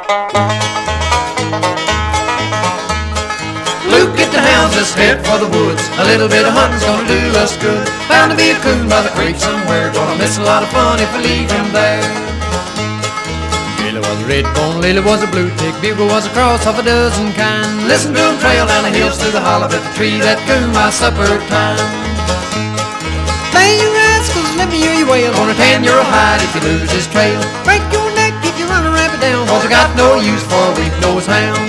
Luke, get the hounds, let's head for the woods. A little bit of hunting's gonna do us good. Bound to be a coon by the creek somewhere. Gonna miss a lot of fun if we leave him there. Billy was a redbone, Lily was a blue tick, Bugle was a cross of a dozen kind. Listen to him trail down the hills through the hollow, at the tree that coon my supper time. Play your rascals, let me hear you wail. Gonna tan your hide if you lose this trail. Break your neck if you run a rabbit down, cause I got no use for a weak-nosed hound.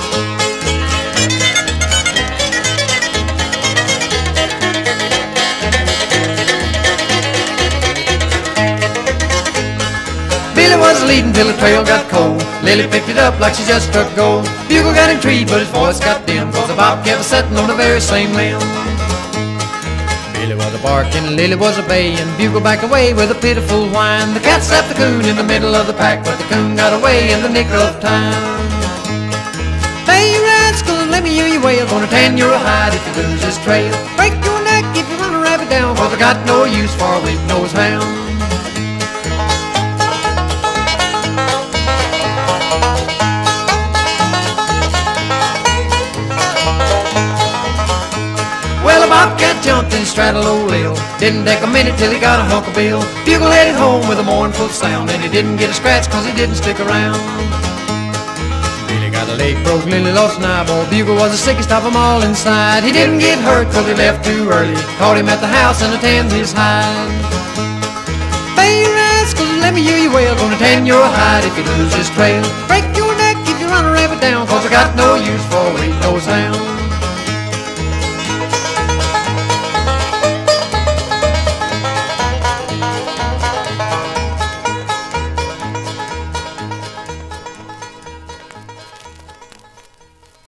Billy was leading till the trail got cold. Lily picked it up like she just struck gold. Bugle got intrigued, but his voice got dim, cause the bobcat was sitting on the very same limb. Billy was a barking, Lily was a baying. Bugle backed away with a pitiful whine. The cat slapped the coon in the middle of the pack, but the coon got away in the nick of time. Hey, you rascal, let me hear you wail. Gonna tan your hide if you lose this trail. Break your neck if you run a rabbit down, cause I got no use for a weak-nosed hound. Well, a bobcat jumped and straddled old Lil. Didn't take a minute till he got a hunk of bill. Bugle headed home with a mournful sound, and he didn't get a scratch cause he didn't stick around. Billy got a leg broke, Lily lost an eyeball. Bugle was the sickest of them all inside. He didn't get hurt cause he left too early. Caught him at the house and tanned his hide. Hey, rascals, let me hear you wail. Gonna tan your hide if you lose this trail. Break your neck if you run a rabbit down, cause I got no use for a weak-nosed hound.